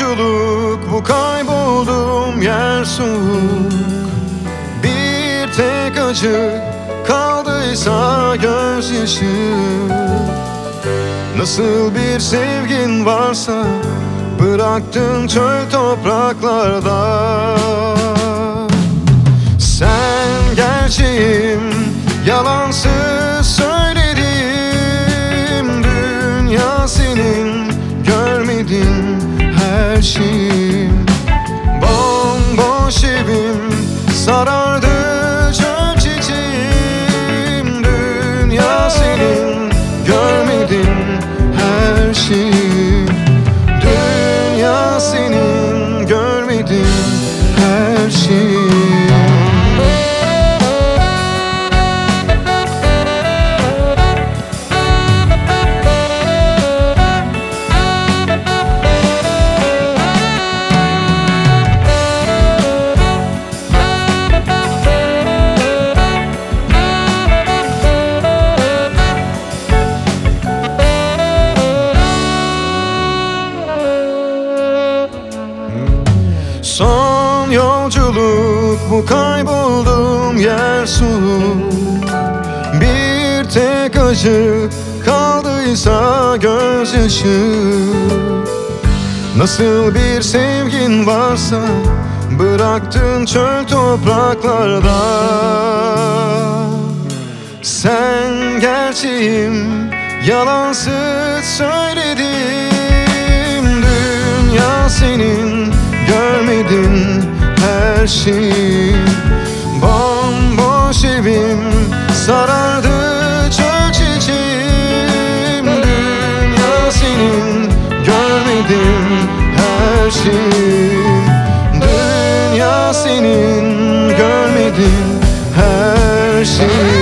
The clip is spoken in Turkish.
yolculuk bu, kayboldum yer soğuk. Bir tek acı kaldıysa gözyaşı. Nasıl bir sevgin varsa bıraktın çöl topraklarda. Sen gerçeğim, yalansız söyledim. Dünya senin, görmedin her şeyim. Bomboş evim sarardı çöl çiçeğim. Dünya senin, görmedin her şeyim. Dünya senin, görmedin her şeyim. Son yolculuk bu, kayboldum yer soğuk. Bir tek acı kaldıysa gözyaşı. Nasıl bir sevgin varsa bıraktın çöl topraklarda. Sen gerçeğim, yalansız söyledim. Dünya senin, görmedin her şeyi. Bomboş evim sarardı çöl çiçeğim. Dünya senin, görmedin her şeyi. Dünya senin, görmedin her şeyi.